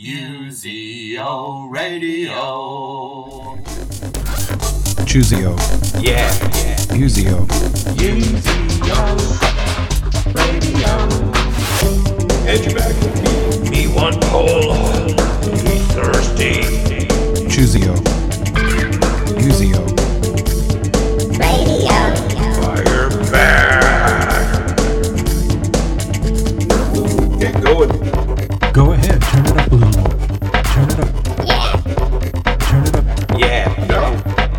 Uzio Radio. Chuzio. Yeah. Uzio. Radio. Had you back with Me one pole, me thirsty. Chuzio. Uzio. Fire back. Get going. Go ahead, turn it up a little more. Turn it up. Turn it up. Yeah. No.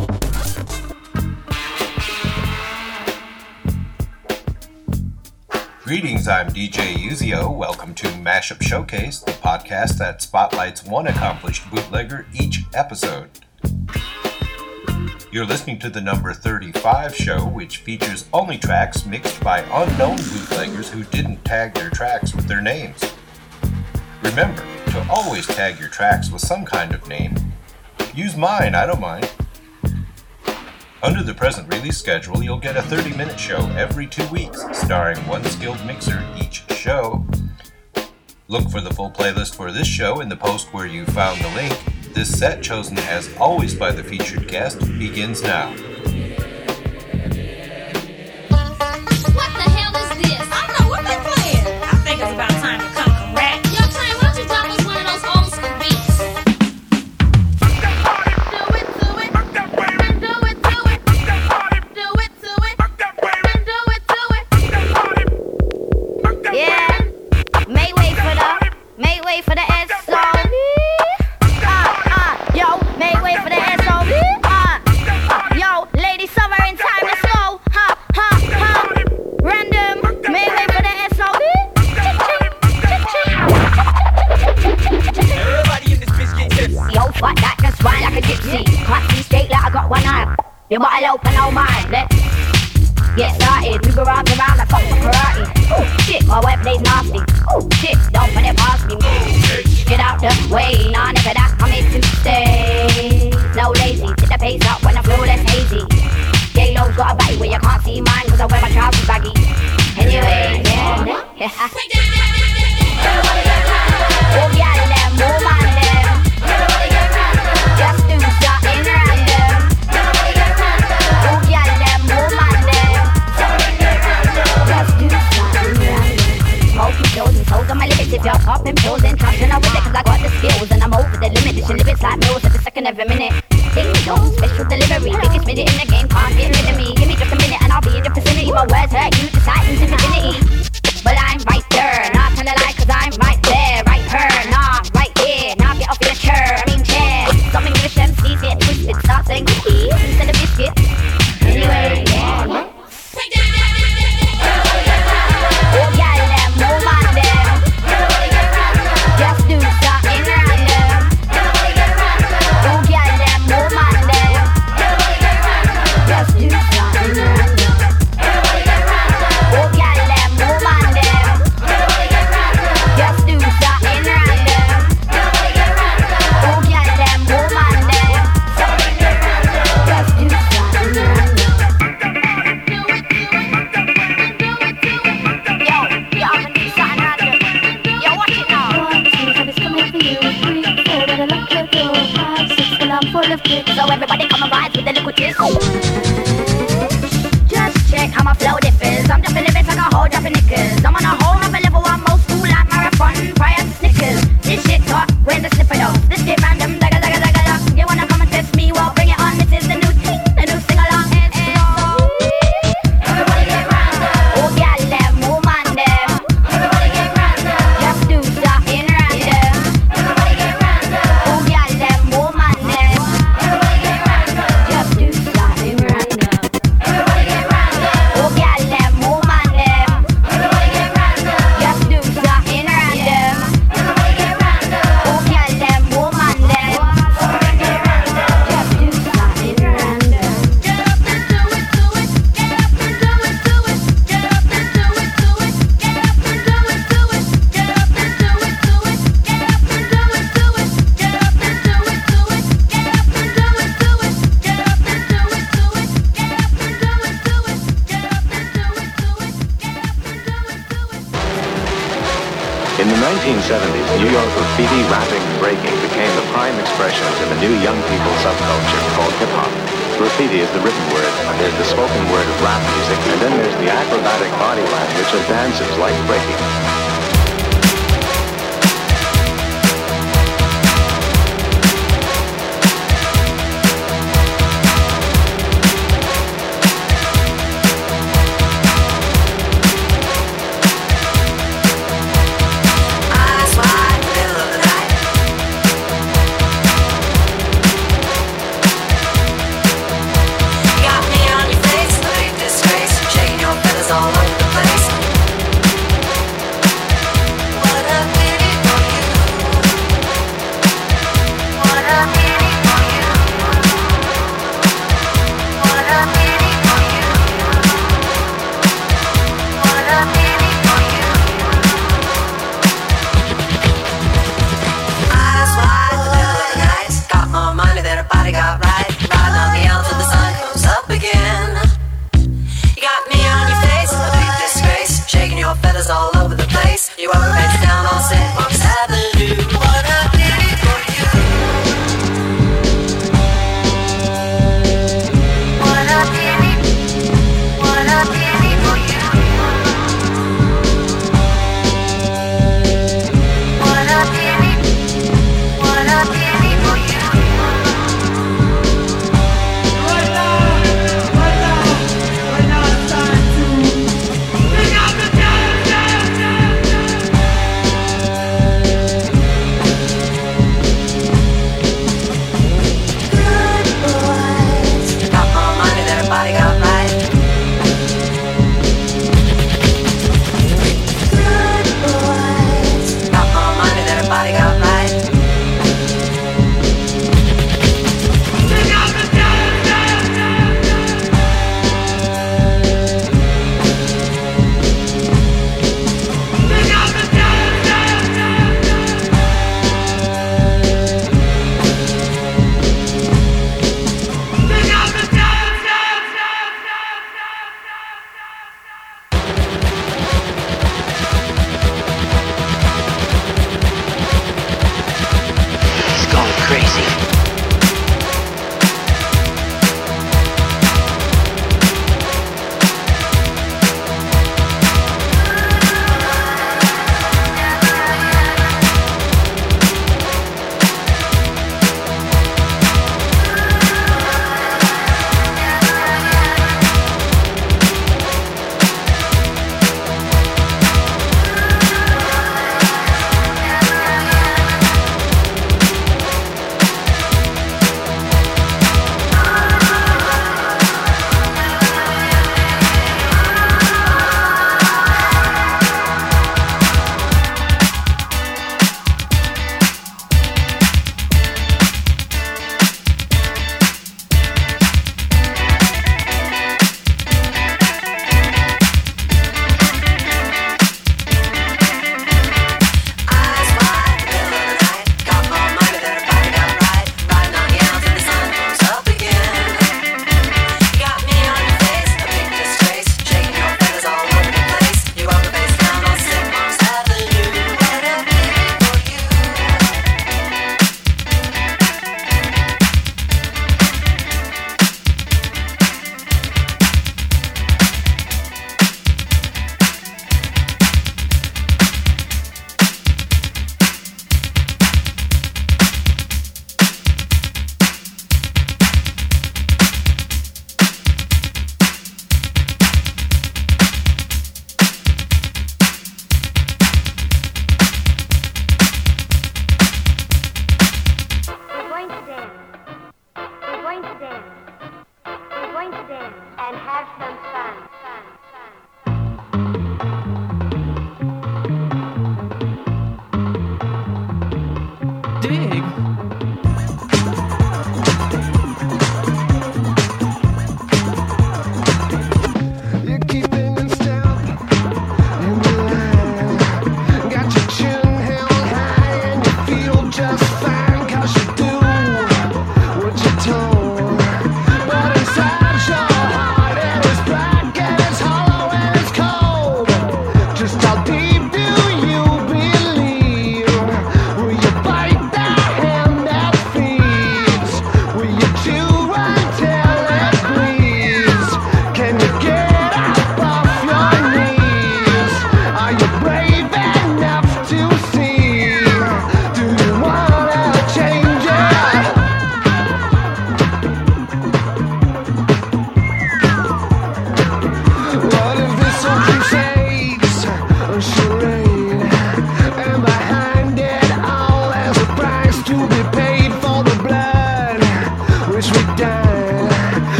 Greetings, I'm DJ Uzio. Welcome to Mashup Showcase, the podcast that spotlights one accomplished bootlegger each episode. You're listening to the number 35 show, which features only tracks mixed by unknown bootleggers who didn't tag their tracks with their names. Remember to always tag your tracks with some kind of name. Use mine, I don't mind. Under the present release schedule, you'll get a 30-minute show every 2 weeks, starring one skilled mixer each show. Look for the full playlist for this show in the post where you found the link. This set, chosen as always by the featured guest, begins now. What the hell is this? I don't know what they playing. I think it's about time to come correct. Yo, Trey, why don't you drop us one of those old school beats? Do it to it. And do it to it. Do it to it. And do it to it. Yeah. Make way for the SOB. Yo, make way for the SOB. Yo, lady summer in time, let's go. Random, make way for the SOB. Everybody in this bitch get tipsy. Yo, fuck that, just ride like a gypsy. Can't see straight like I got one eye. Your bottle open, no mind. Let's get started. We go round and round like fuck for karate. Oh shit, my web plays nasty. Oh shit, don't put it past me. Get out the way, nah nigga, that I'm here to stay. No lazy, get the pace up when I feel less hazy. J-Lo's got a body where you can't see mine, cause I wear my trousers baggy. Anyway, yeah. Oh yeah, them, oh man, them. Just do something random. Oh yeah, them, oh man, them. Just do something random. Smoking pills and souls on my limits. If you're popping pills and traction, I with it cause I got the skills. And I'm over the limit, dishing limits like meals every second, every minute. Ding dong, special delivery. Biggest minute in the game, can't get rid of me. Give me just a minute and I'll be in the vicinity. My words hurt you, the Titans infinity. But I'm right there, not kinda like cause I'm right there. Right her, nah, right here. Now get off your chair, I mean chair. Some English MCs get twisted, start saying cookies instead of biscuit. Anyway, yeah. Oh yeah, them, oh man, them. Just do something random. Oh yeah, them, oh man, them. Just do something random. Oh yeah, them, oh man, them. Just do something random. Oh yeah, them, oh man, them. Just do something random. Yo, I'ma do something random. Yo, watch it now. So everybody come and ride with the little twist. Just check how my flow differs. I'm jumping lyrics like a whole dropping knickers. I'm on a whole nother level, I'm old school like marathon prior to Snickers. This shit talk, where's the slipper though? This shit random, dagga dagga dagga dagga. You wanna come and test me? Well, bring it on. This is the new thing, the new sing along. Everybody get random. Oh yeah, them, oh man, them. Everybody get random. Just do something random. Everybody get random. Oh yeah, them, oh man, them. Everybody get random. Just do something random. Everybody get random. Oh yeah, them, oh man, them. Everybody York, graffiti, rapping, and breaking became the prime expressions in the new young people subculture called hip-hop. Graffiti is the written word, and there's the spoken word of rap music, and then there's the acrobatic body language of dancers like breaking. All over the place.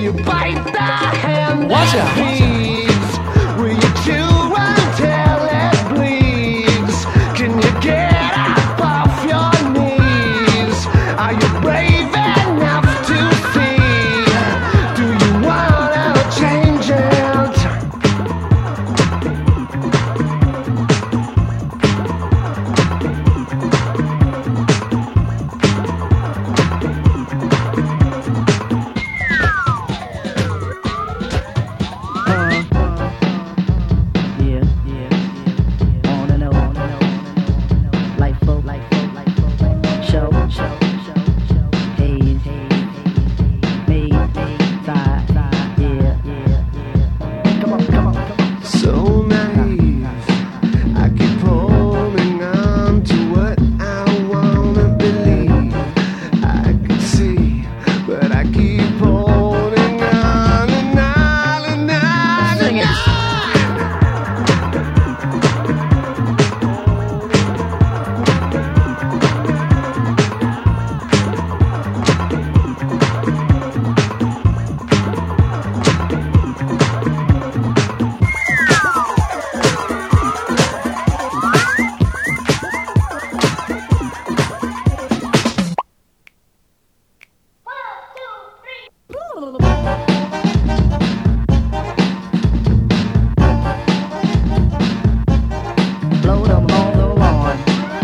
you bite the hand Watch that out. feeds? Will you chew until it bleeds? Can you get up off your knees? Are you brave enough to see? Do you wanna change it? So naive, I keep holding on to what I wanna believe. I can see, but I keep holding on and on and on and on. Blow them on the lawn.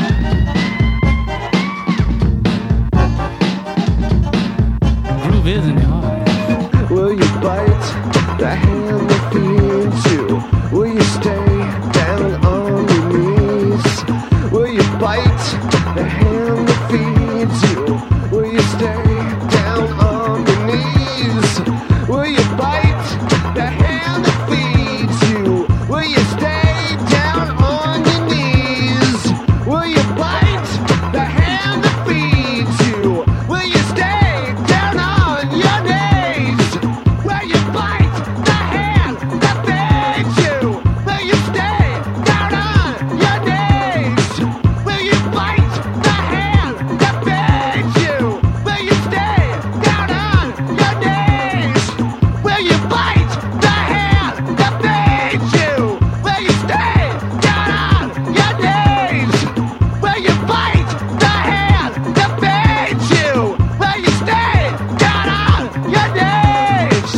Groove is in the heart. Will you bite the hand that feeds you? Will you stay down on your knees? Will you bite the hand that feeds you? Will you stay down on your knees? Will you bite the hand that feeds you? Will you stay down on your knees? Will you bite the hand that feeds you? Will you stay down on your knees? Will you bite the hand that feeds you? Will you stay down on your knees? Will you bite the hand that feeds you? Will you stay down on your knees? Will you bite the hand that feeds you? Will you stay down on your knees? Will you bite the hand that feeds you? Will you stay down on your knees?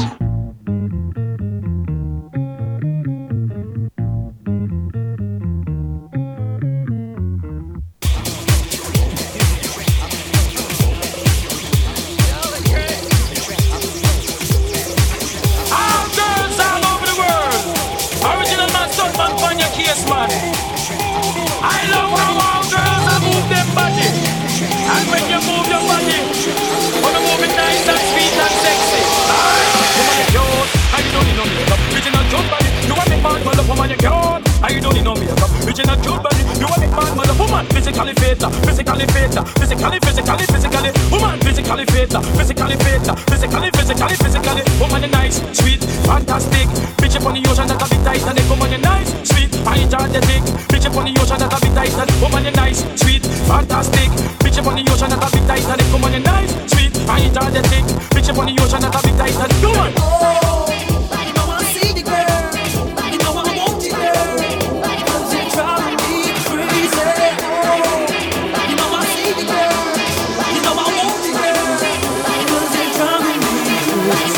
All girls all over the world. Original man, son man, on your case, man. I love how all girls are move their body. And when you move your body, wanna move it nice and sweet and sexy. Alright, woman, you cute. And you don't need no makeup. Original cute body. You want me bad, mother woman, you cute. And you don't need no makeup. Original cute body. You want me bad, mother woman. Physically fit, physically fit, physically. Woman, physically fit, physically. Woman, you nice, sweet, fantastic. Bitch up on the ocean that a bit tight and woman, you nice, sweet, energetic. Bitch up on the ocean that a bit tight and woman, you nice, sweet, fantastic. Bitch up on the ocean that a bit tight and woman, you nice, sweet, energetic. Bitch up on the ocean that a bit tight and woman. You know I see the girl. You know I want the girl. 'Cause you're driving me crazy. You know I see the girl. You know I want the girl. 'Cause you're driving me crazy.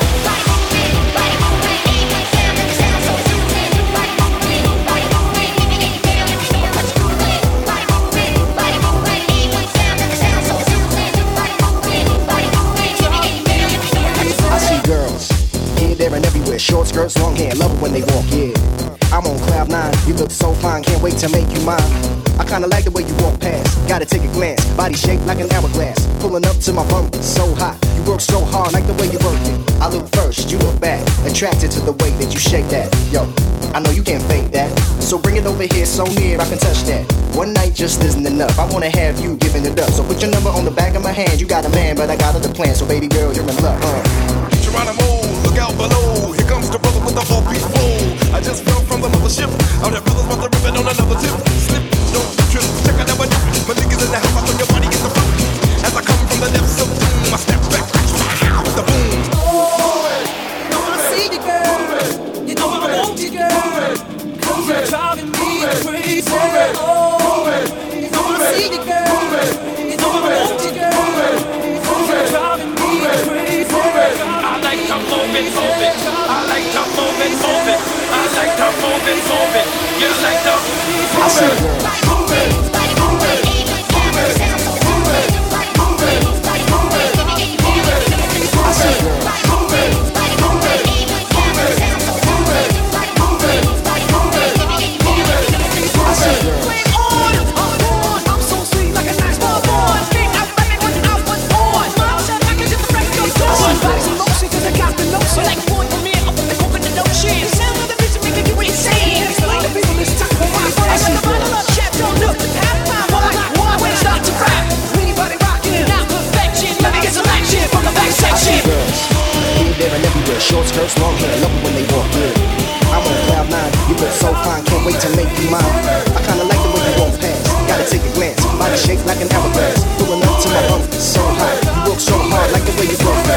I see girls here, there, and everywhere. Short skirts, long hair, love it when they walk, yeah. I'm on cloud nine, you look so fine, can't wait to make you mine. I kinda like the way you walk past, gotta take a glance. Body shaped like an hourglass, pulling up to my bumper, so hot. You work so hard, like the way you work it. I look first, you look back, attracted to the way that you shake that. Yo, I know you can't fake that, so bring it over here so near I can touch that. One night just isn't enough, I wanna have you giving it up. So put your number on the back of my hand, you got a man, but I got other plans. So baby girl, you're in luck, Geronimo, look out below. Here comes the brother with the all-beat flow. I just fell from the mothership. Out there brothers about to rip it on another tip. Slip, don't trip, check out that one. My niggas in the house, I throw your body in the floor. As I come from the depths of doom, I step back with the boom. move it, move it. I like to move it, move it. I like to move it, move it. You like to move it, move it, move it, move it, move it, move it, move it, move it. I said, move it, move it, move it, move it, move it, move it, move it. I said, I'm so sweet like a nice boy. Think I'm rapping when I was born. I can just break your soul. Body's in motion 'cause I got the notion. Like one for me, I'm with the coconut ocean. The sound of the bitch making you insane. It's like the people this time for my friends. I got the bottle of chap, don't look. Half time, one when I start to rap. Anybody rocking, not perfection. Let me get some action from the back section. Girls, here, there, and everywhere. Short skirts, long hair, love it when they walk in. I'm on cloud nine, you look so fine, can't wait to make you mine. I kinda like the way you walk past, gotta take a glance. Body shaped like an hourglass, pulling up to my bump, so hot. You work so hard, like the way you walk.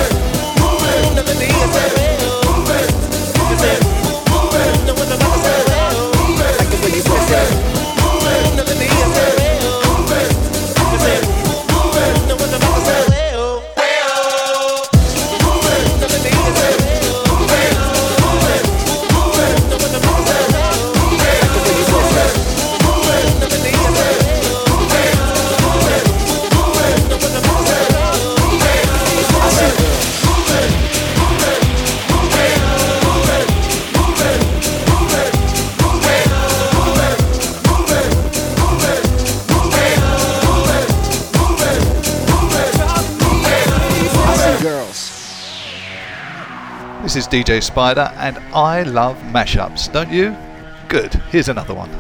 Like the way you walk. This is DJ Spider, and I love mashups, don't you? Good, here's another one.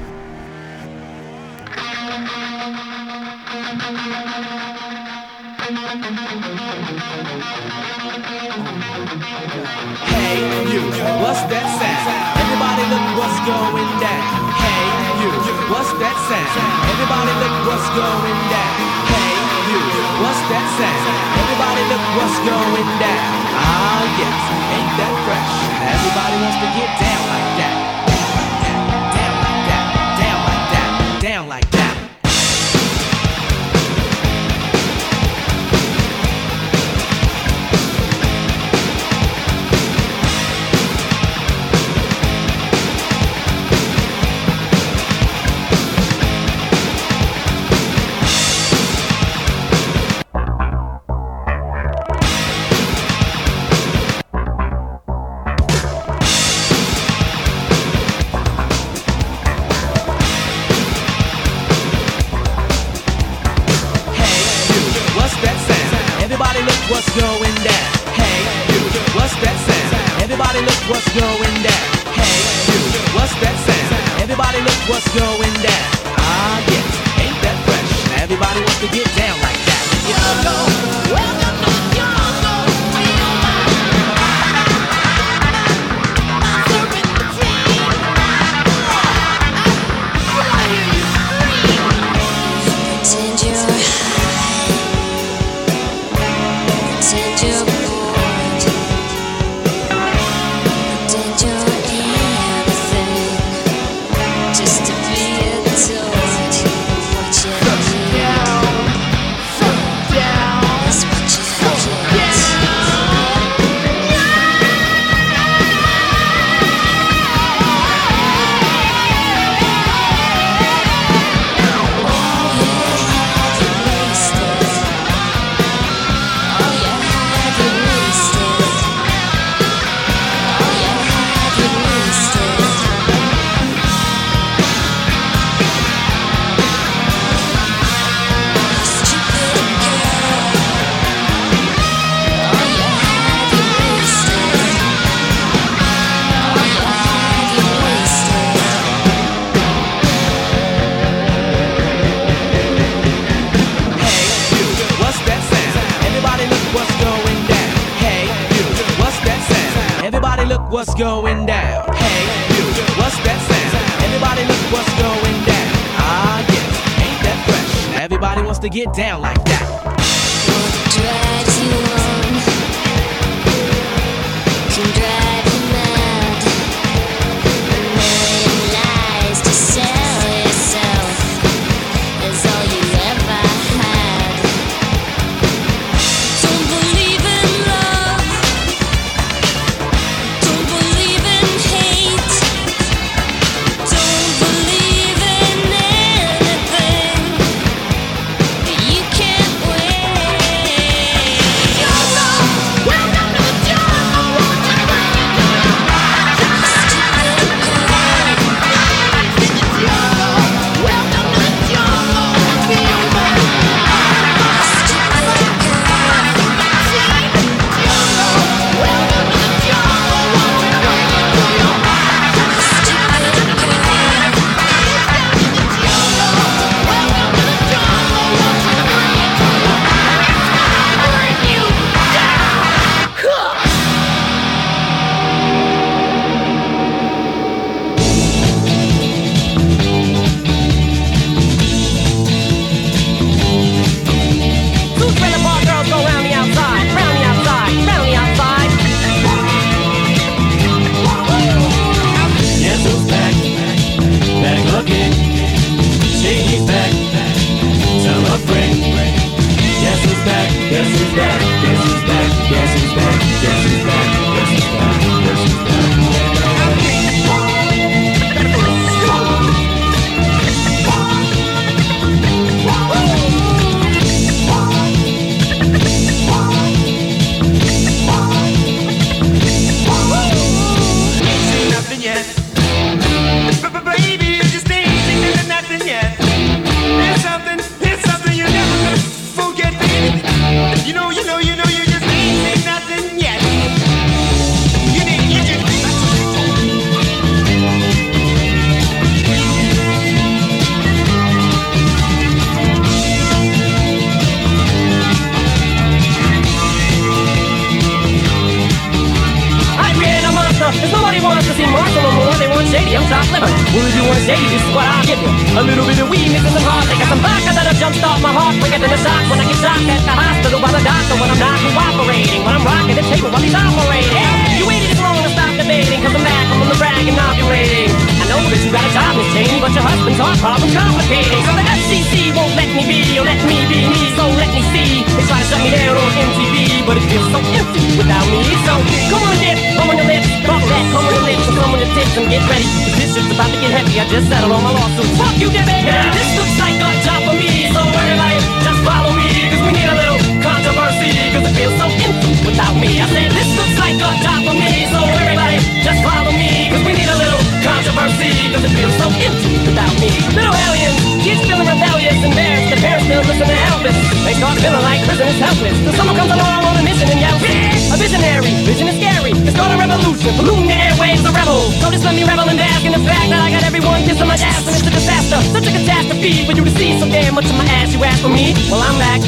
Hey, you, what's that sound? Everybody look what's going down. Hey, you, what's that sound? Everybody look what's going down. Hey, you, what's that sound? Everybody look what's going down. Ah, yes, ain't that fresh? Everybody wants to get down like that. Down like that, down like that, down like that. What's going down? Hey, you, what's that sound? Everybody look what's going down. Hey, you, what's that sound? Everybody look what's going down. Ah, yes, ain't that fresh? Now everybody wants to get down like that. Yo, welcome to what's going down. Hey, you, what's that sound? Everybody look what's going down. Ah, yes, ain't that fresh? Now everybody wants to get down like that. What drives you on can drive you mad. A million lies to sell yourself is all you ever had. Don't believe in love. I created a monster, cause nobody wants to see Marshall no more. They want shady, I'm top liver. Would you want shady? This is what I'll give you. A little bit of weed, mixing some hard. They got some vodka that'll jumpstart my heart quicker than a shock when I get shocked at the hospital by the doctor when I'm not cooperating. When I'm rocking the table while he's operating. You waited this long to stop debating, cause I'm back, I'm on the brag and inaugurating. I know that you got a job, Miss Cheney, but your husband's heart problem's complicating. So the FCC won't let me be, or let me be me, so let me see. They try to shut me down on MTV, but it feels so empty without me. So come on, dip, come on your lips, bump that, come on your lips, and come on your tips and get ready. Cause this shit's about to get heavy, I just settled on my lawsuit. Fuck you, Debbie! Now this looks like a job for me, so everybody just follow me, cause we need a little controversy, cause it feels so empty without me. I said this looks like a job for me, so everybody just follow me, cause we need a little controversy, cause it feels so empty without me. Little aliens, kids feeling rebellious, embarrassed, their parents still listen to Elvis. They start feeling like prisoners helpless, till someone comes along on a mission and yells, a visionary, vision is scary, it's called a revolution, polluting the airwaves, a rebel. So just let me revel and bask in the fact that I got everyone kissing my ass, and it's a disaster, such a catastrophe for you to see so damn much of my ass. You ask for me, well I'm back,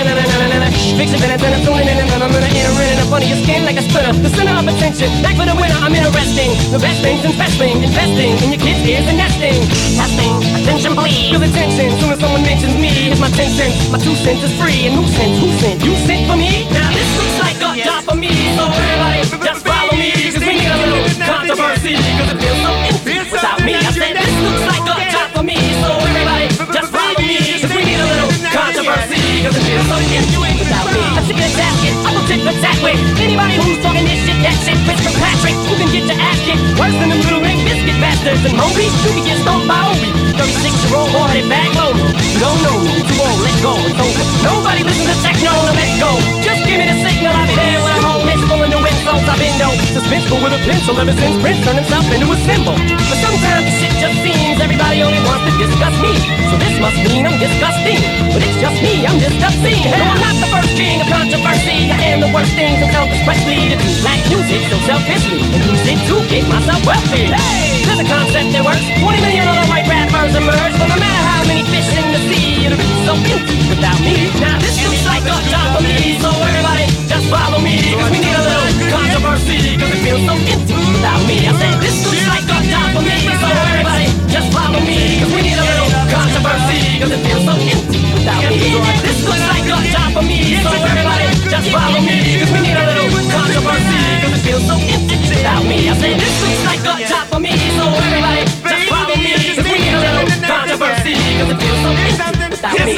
fixing minutes and I'm tuning in, and I'm gonna enter in up under your skin like a splitter. The center of attention, back for the winner, I'm interesting. The best things investing in your kids' ears and nesting. Testing, attention please. Feel the tension, soon as someone mentions me, here's my 10 cents. My 2 cents is free, and who sent? Who sent? You sent for me? Now this looks like a job for me, so everybody just follow me, cause we need a little controversy, cause it feels so empty without me. I said this looks like a job for me, so everybody just follow me, cause we need a little controversy, cause it feels so empty without me. I'm sick of this ass kid, I will tit for tat with anybody who's talking this shit, that shit, Chris Patrick, you can get your ass kicked worse than them little ring biscuit bastards and Moby. You can get stomped by Obi, 36-year-old hard-headed bag loader. You don't know me, you won't let go, it's over. Nobody listen to techno, no let's go. Just give me the signal, I'll be there when I'm home. It's full of new insults, I've been no suspenseful with a pencil ever since Prince turned himself into a symbol. But sometimes the shit just seems everybody only wants to discuss me. So this must mean I'm disgusting, but it's just me, I'm disgusting. No, I'm not the first king of controversy. I am the worst thing to self especially to do black music so selfishly and use it to get myself wealthy. Hey, there's a concept that works. 20 million other white rappers emerge, but no matter how many fish in the sea, it'll be so empty without me. Now this looks like a job for me, so everybody just follow me, cause we need a little controversy, cause it feels so empty without me. I said this looks like a job for me, so everybody just follow me, cause we need a little controversy, cause it feels so empty without me. This looks like a job for me, so everybody just follow me, cause we need a little controversy, cause it feels so empty without me. I said this looks like a job for me, so everybody just follow me, cause we need a little controversy, cause it feels so empty without me.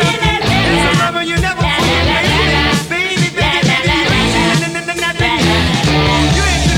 You never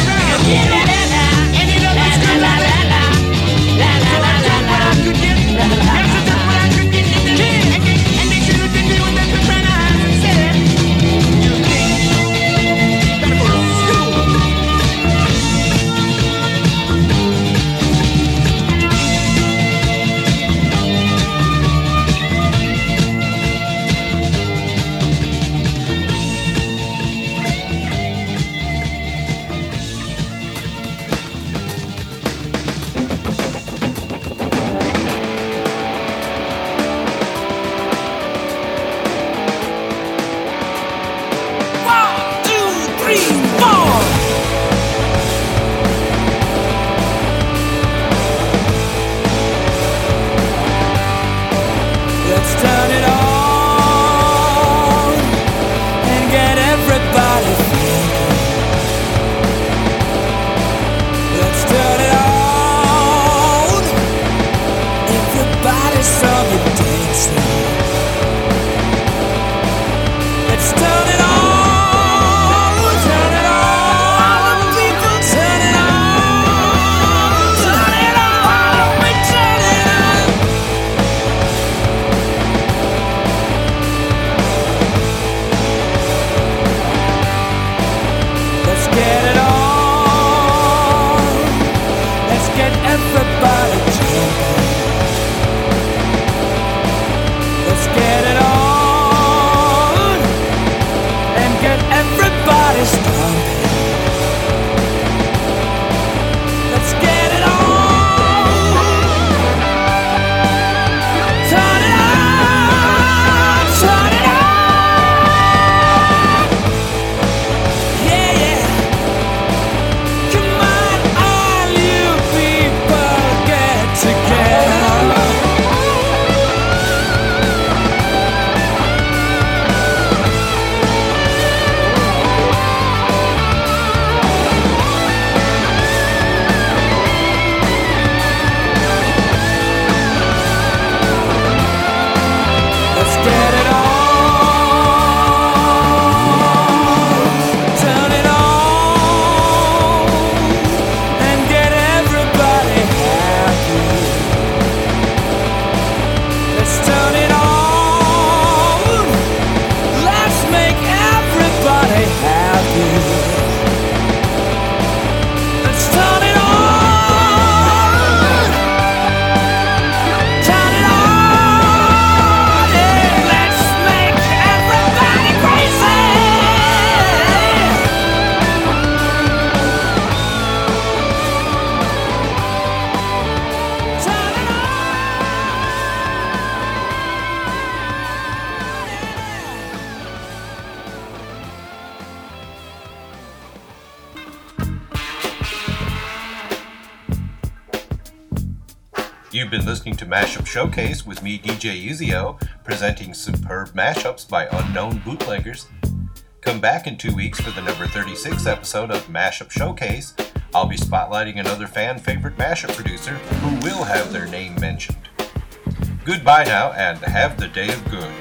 You've been listening to Mashup Showcase with me, DJ Uzio, presenting superb mashups by unknown bootleggers. Come back in 2 weeks for the number 36 episode of Mashup Showcase. I'll be spotlighting another fan-favorite mashup producer who will have their name mentioned. Goodbye now, and have the day of good.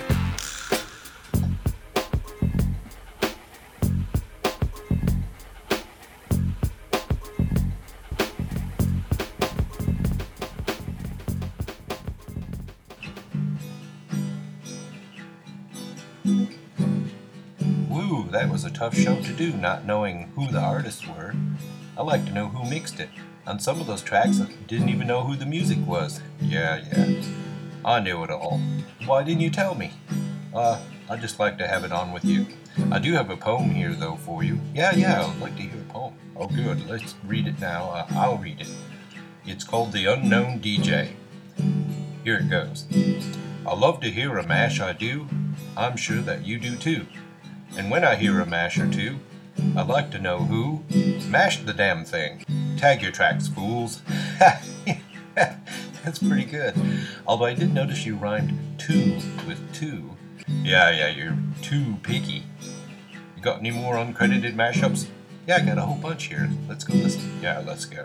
Woo, that was a tough show to do, not knowing who the artists were. I like to know who mixed it. On some of those tracks, I didn't even know who the music was. Yeah. I knew it all. Why didn't you tell me? I'd just like to have it on with you. I do have a poem here, though, for you. Yeah, I'd like to hear a poem. Oh, good. Let's read it now. I'll read it. It's called The Unknown DJ. Here it goes. I love to hear a mash, I do. I'm sure that you do, too. And when I hear a mash or two, I'd like to know who mashed the damn thing. Tag your tracks, fools. That's pretty good. Although I did notice you rhymed two with two. Yeah, you're too picky. You got any more uncredited mashups? Yeah, I got a whole bunch here. Let's go listen. Yeah, let's go.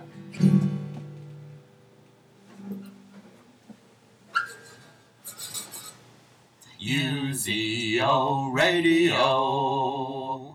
Uzio Radio.